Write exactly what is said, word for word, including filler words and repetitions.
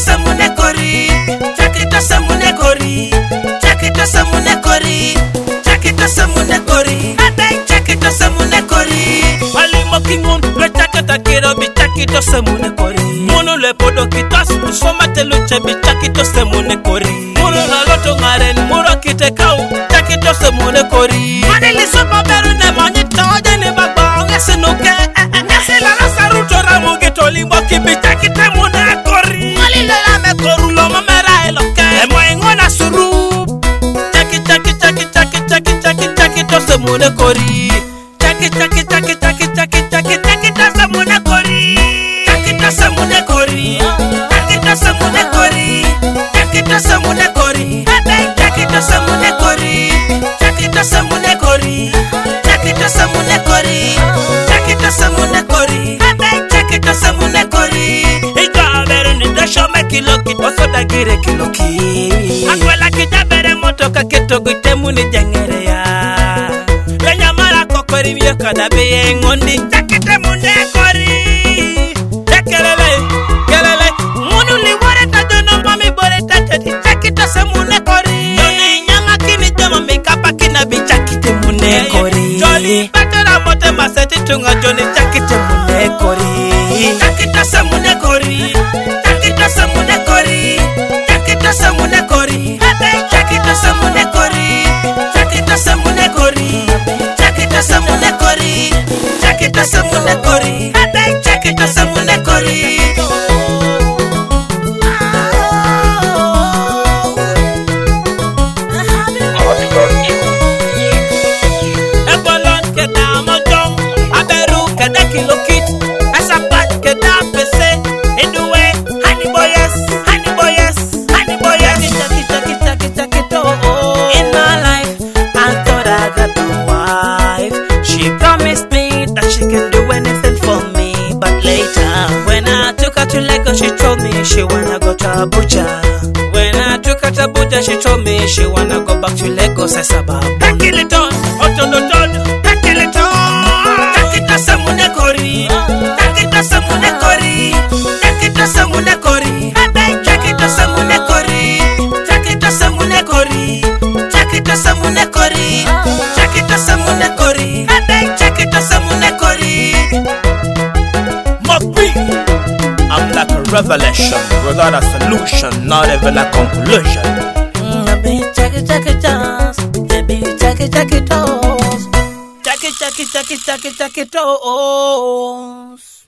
samune kori, chakita samune kori, chakita samune kori, chakita samune kori, chakita samune kori. Ali mokingun le chakita kiro bi chakita samune kori. Mono le podo kitas somate lo chebi chakita samune kori. Mono na loto ngaren muro kite kau chakita samune kori. Mane le sopa beru ne manye toje ne bagba ngese nuke. Ngese la rasa ruto ramu geto limbo kibi chakita mune kori. Ali le la me koru lo mamera eloke. Emo ingona suru. Chaki chaki chaki chaki chaki chaki chakita samune kori. Chaki chaki chaki chaki chaki chaki chakita samune kori. Chakita samune kori. Chakita samune kori. Chakita samune kori. Chakita samune kori. Chakita samune kori. Chakita samune kori. Chakita samune kori. Chakita samune kori. Ika bere ni dasho me kiloki oso da gire kiloki. Akwela kita bere motoka kitogo temu ni jangere ya. Lenya mara kokori miyo kada beye ngondi. Chakita mune kori. Kelele, kelele. Munu li wore ta dono mami bore ta tati. Chakita samune kori. Yoni nyama kini jama mi kapa kina bi chakita mune kori. Joli batera mote maseti tunga joni chakita mune kori. Chakita samune kori. Chakita samune kori. Chakita samune kori. Chakita samune kori. Chakita samune kori. Chakita samune kori. Chakita samune kori. Chakita samune kori. Ebolon keda mojong, aberu keda kilokit, asapat keda pese, eduwe, honey boyes, honey boyes, honey boyes. Chaki chaki chaki chaki to. In my life, I thought I got a wife. She promised me that she can do anything for me. But later, when I took her to Lagos, she told me she wanna go to Abuja. When I took her to Abuja, she told me she wanna go back to Lagos. I said, pack it on, otoloton, pack it on. Chakita samune kori, chakita samune kori, chakita samune kori, chakita samune kori, chakita samune kori, chakita samune kori, chakita samune kori, chakita samune kori. I'm like a revelation without a solution, not even a conclusion. Chaki chaki toes, baby chaki chaki toes, chaki chaki chaki chaki chaki toes.